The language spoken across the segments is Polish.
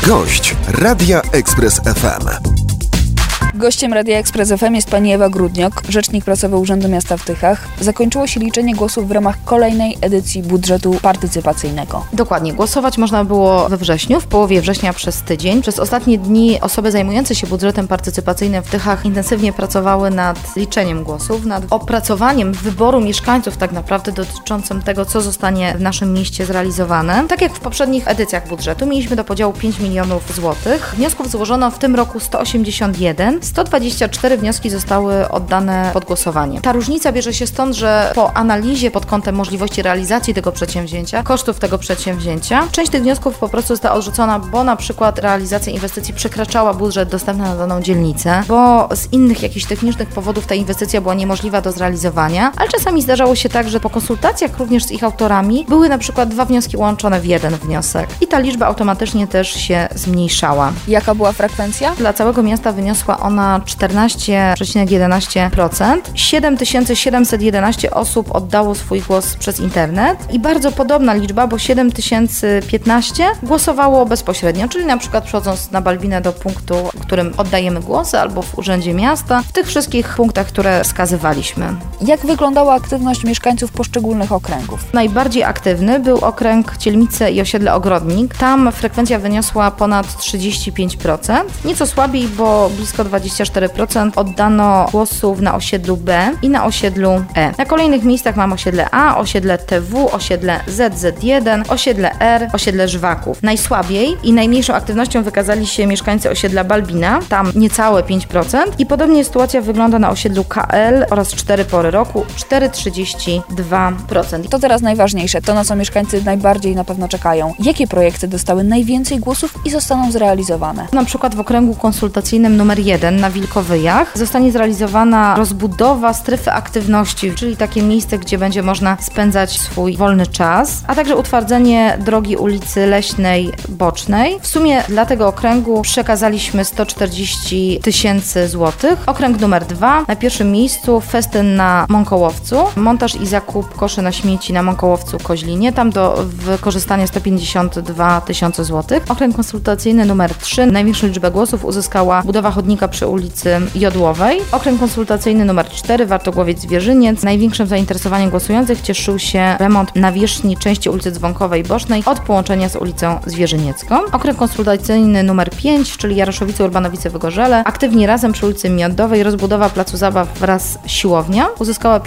Gość Radia Express FM. Gościem Radia Express FM jest pani Ewa Grudniok, rzecznik prasowy Urzędu Miasta w Tychach. Zakończyło się liczenie głosów w ramach kolejnej edycji budżetu partycypacyjnego. Dokładnie. Głosować można było we wrześniu, w połowie września przez tydzień. Przez ostatnie dni osoby zajmujące się budżetem partycypacyjnym w Tychach intensywnie pracowały nad liczeniem głosów, nad opracowaniem wyboru mieszkańców tak naprawdę dotyczącym tego, co zostanie w naszym mieście zrealizowane. Tak jak w poprzednich edycjach budżetu mieliśmy do podziału 5 milionów złotych. Wniosków złożono w tym roku 181. 124 wnioski zostały oddane pod głosowanie. Ta różnica bierze się stąd, że po analizie pod kątem możliwości realizacji tego przedsięwzięcia, kosztów tego przedsięwzięcia, część tych wniosków po prostu została odrzucona, bo na przykład realizacja inwestycji przekraczała budżet dostępny na daną dzielnicę, bo z innych jakichś technicznych powodów ta inwestycja była niemożliwa do zrealizowania, ale czasami zdarzało się tak, że po konsultacjach również z ich autorami były na przykład 2 wnioski łączone w jeden wniosek i ta liczba automatycznie też się zmniejszała. Jaka była frekwencja? Dla całego miasta wyniosła ona 14,11%. 7711 osób oddało swój głos przez internet i bardzo podobna liczba, bo 7015 głosowało bezpośrednio, czyli na przykład przychodząc na Balbinę do punktu, w którym oddajemy głosy, albo w Urzędzie Miasta, w tych wszystkich punktach, które wskazywaliśmy. Jak wyglądała aktywność mieszkańców poszczególnych okręgów? Najbardziej aktywny był okręg Cielmice i osiedle Ogrodnik. Tam frekwencja wyniosła ponad 35%. Nieco słabiej, bo blisko 24% oddano głosów na osiedlu B i na osiedlu E. Na kolejnych miejscach mam osiedle A, osiedle TW, osiedle ZZ1, osiedle R, osiedle Żwaków. Najsłabiej i najmniejszą aktywnością wykazali się mieszkańcy osiedla Balbina, tam niecałe 5%. I podobnie sytuacja wygląda na osiedlu KL oraz 4 pory roku, 4,32%. To teraz najważniejsze, to na co mieszkańcy najbardziej na pewno czekają. Jakie projekty dostały najwięcej głosów i zostaną zrealizowane? Na przykład w okręgu konsultacyjnym numer 1 na Wilkowyjach zostanie zrealizowana rozbudowa strefy aktywności, czyli takie miejsce, gdzie będzie można spędzać swój wolny czas, a także utwardzenie drogi ulicy Leśnej Bocznej. W sumie dla tego okręgu przekazaliśmy 140 000 złotych. Okręg numer 2 na pierwszym miejscu festyn na Mąkołowcu, montaż i zakup koszy na śmieci na Mąkołowcu Koźlinie, tam do wykorzystania 152 000 złotych. Okręg konsultacyjny numer 3 największą liczbę głosów uzyskała budowa chodnika przy ulicy Jodłowej. Okręg konsultacyjny numer 4 Wartogłowiec-Zwierzyniec. Największym zainteresowaniem głosujących cieszył się remont nawierzchni części ulicy Dzwonkowej Bocznej od połączenia z ulicą Zwierzyniecką. Okręg konsultacyjny numer 5, czyli Jaroszowice-Urbanowice-Wygorzele. Aktywni razem przy ulicy Miodowej rozbudowa placu zabaw wraz siłownia uzyskała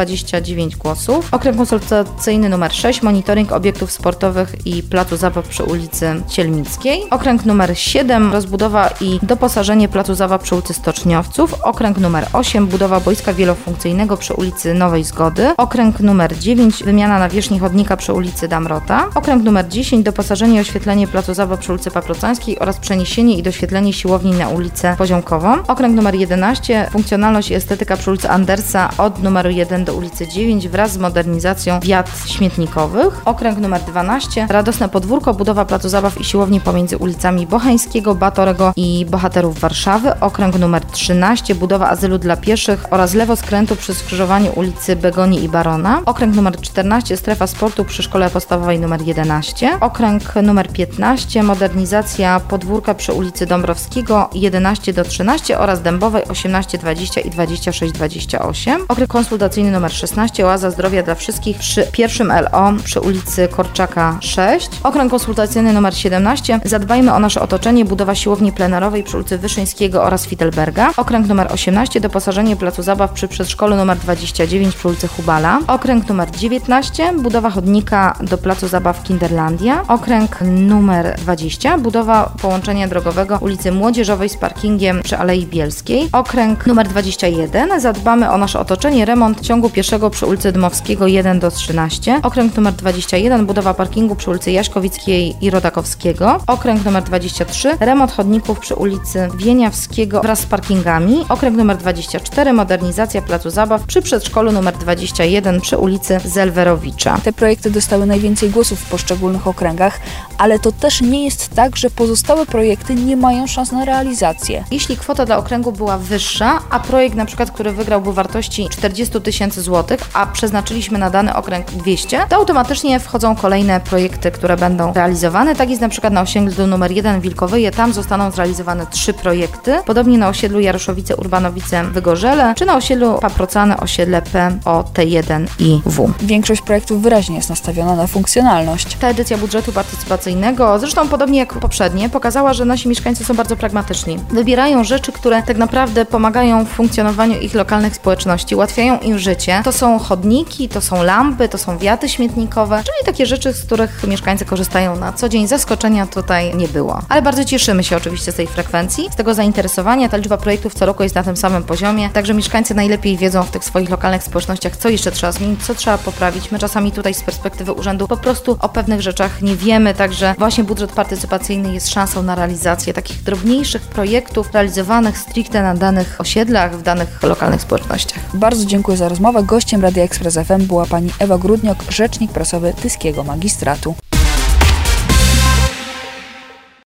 529 głosów. Okręg konsultacyjny numer 6 monitoring obiektów sportowych i placu zabaw przy ulicy Cielmickiej. Okręg numer 7 rozbudowa i doposażenie placu zabaw przy ulicy Stoczniowców. Okręg numer 8 budowa boiska wielofunkcyjnego przy ulicy Nowej Zgody. Okręg numer 9 wymiana nawierzchni chodnika przy ulicy Damrota. Okręg numer 10 doposażenie i oświetlenie placu zabaw przy ulicy Paprocańskiej oraz przeniesienie i doświetlenie siłowni na ulicę Poziomkową. Okręg numer 11 funkcjonalność i estetyka przy ulicy Andersa od numeru 1 do ulicy 9 wraz z modernizacją wiat śmietnikowych. Okręg numer 12 radosne podwórko budowa placu zabaw i siłowni pomiędzy ulicami Bocheńskiego, Batorego i Bohaterów Warszawy. Okręg numer 13 budowa azylu dla pieszych oraz lewoskrętu przy skrzyżowaniu ulicy Begonii i Barona. Okręg numer 14 strefa sportu przy szkole podstawowej numer 11. Okręg numer 15 modernizacja podwórka przy ulicy Dąbrowskiego 11 do 13 oraz Dębowej 18, 20 i 26, 28. Okręg konsultacyjny numer 16 oaza zdrowia dla wszystkich przy pierwszym LO przy ulicy Korczaka 6. Okręg konsultacyjny numer 17 zadbajmy o nasze otoczenie budowa siłowni plenerowej przy ulicy Wyszyńskiego oraz Fittelberga. Okręg numer 18 doposażenie placu zabaw przy przedszkolu numer 29 przy ulicy Hubala. Okręg numer 19 budowa chodnika do placu zabaw Kinderlandia. Okręg numer 20 budowa połączenia drogowego ulicy Młodzieżowej z parkingiem przy Alei Bielskiej. Okręg numer 21 zadbamy o nasze otoczenie remont ciągu pieszego przy ulicy Dmowskiego 1 do 13. Okręg numer 21 budowa parkingu przy ulicy Jaśkowickiej i Rodakowskiego. Okręg numer 23 remont chodników przy ulicy Wieniawskiego wraz z parkingami. Okręg numer 24 modernizacja placu zabaw przy przedszkolu numer 21 przy ulicy Zelwerowicza. Te projekty dostały najwięcej głosów w poszczególnych okręgach, ale to też nie jest tak, że pozostałe projekty nie mają szans na realizację. Jeśli kwota dla okręgu była wyższa, a projekt na przykład, który wygrał, był wartości 40 000 złotych, a przeznaczyliśmy na dany okręg 200, to automatycznie wchodzą kolejne projekty, które będą realizowane. Tak jest na przykład na osiedlu numer 1 Wilkowyje, tam zostaną zrealizowane 3 projekty. Podobnie na osiedlu Jaroszowice, Urbanowice, Wygorzele, czy na osiedlu Paprocane, osiedle POT1 i W. Większość projektów wyraźnie jest nastawiona na funkcjonalność. Ta edycja budżetu partycypacyjnego, zresztą podobnie jak poprzednie, pokazała, że nasi mieszkańcy są bardzo pragmatyczni. Wybierają rzeczy, które tak naprawdę pomagają w funkcjonowaniu ich lokalnych społeczności, ułatwiają im życie. To są chodniki, to są lampy, to są wiaty śmietnikowe, czyli takie rzeczy, z których mieszkańcy korzystają na co dzień. Zaskoczenia tutaj nie było. Ale bardzo cieszymy się oczywiście z tej frekwencji, z tego zainteresowania. Ta liczba projektów co roku jest na tym samym poziomie, także mieszkańcy najlepiej wiedzą w tych swoich lokalnych społecznościach, co jeszcze trzeba zmienić, co trzeba poprawić. My czasami tutaj z perspektywy urzędu po prostu o pewnych rzeczach nie wiemy, także właśnie budżet partycypacyjny jest szansą na realizację takich drobniejszych projektów realizowanych stricte na danych osiedlach, w danych lokalnych społecznościach. Bardzo dziękuję za rozmowę. Gościem Radia Express FM była pani Ewa Grudniok, rzecznik prasowy Tyskiego Magistratu.